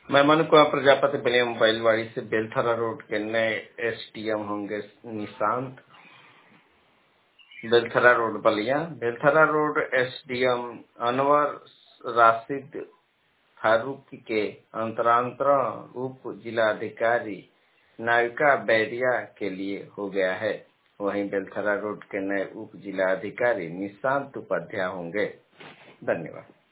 मैं मनु कुमार प्रजापति बलिया मोबाइलवाड़ी से। बेलथरा रोड के नए एसडीएम होंगे Nishant. Belthara road Ballia. Belthara road SDM Anwar Rashid Farooqui के अंतरांतरण उप जिलाधिकारी नाविका बैरिया के लिए हो गया है। वहीं बेलथरा रोड के नए उप जिलाधिकारी निशांत उपाध्याय होंगे। धन्यवाद।